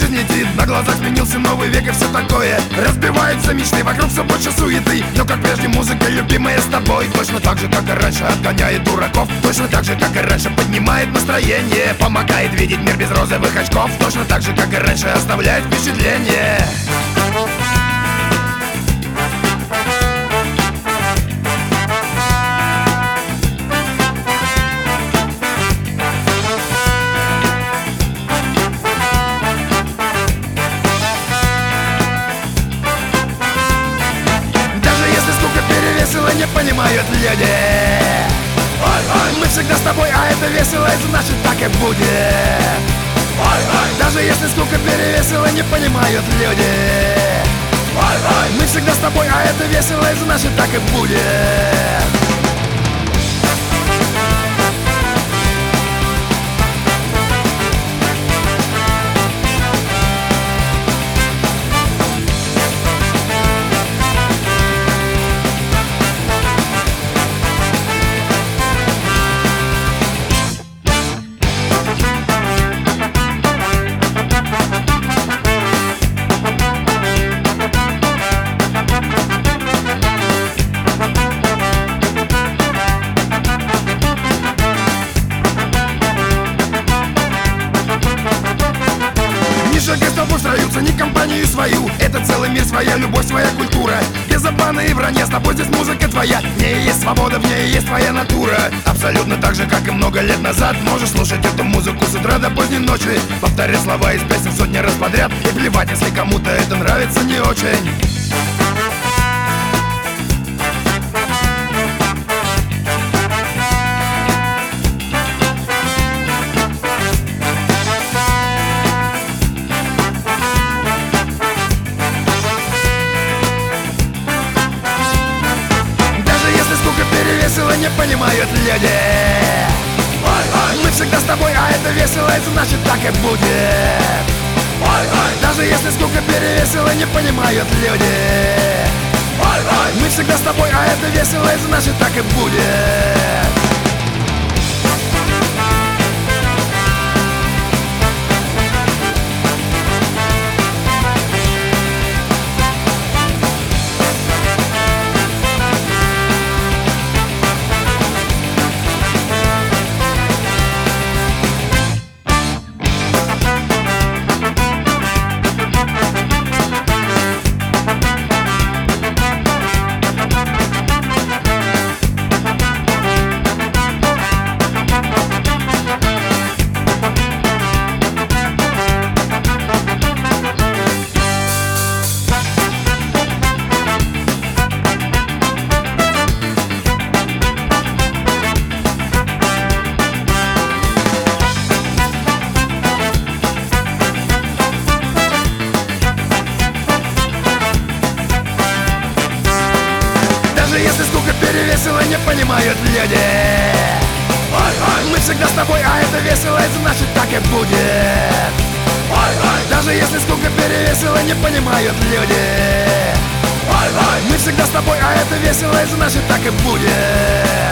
жизнь летит, на глазах сменился новый век и все такое. Разбиваются мечты, вокруг все больше суеты, но как прежде музыка, любимая с тобой. Точно так же, как и раньше, отгоняет дураков. Точно так же, как и раньше, поднимает настроение, помогает видеть мир без розовых очков. Точно так же, как и раньше, оставляет впечатление. Не понимают люди. Мы всегда с тобой, а это весело, и значит так и будет. Даже если скука перевесила, не понимают люди. Мы всегда с тобой, а это весело, и значит так и будет. Шагай с тобой встроются, не компанию свою. Это целый мир, своя любовь, своя культура. Без обмана и вранья, с тобой здесь музыка твоя. В ней есть свобода, в ней есть твоя натура. Абсолютно так же, как и много лет назад. Можешь слушать эту музыку с утра до поздней ночи, повторять слова из песен сотни раз подряд. И плевать, если кому-то это нравится не очень. Не понимают люди. Мы всегда с тобой, а это весело, и значит так и будет. Даже если скука перевесила, не понимают люди. Мы всегда с тобой, а это весело, и значит так и будет. Если скука перевесила, не понимают люди. Мы всегда с тобой, а это весело, и значит так и будет. Даже если скука перевесила, не понимают люди. Мы всегда с тобой, а это весело, и значит так и будет.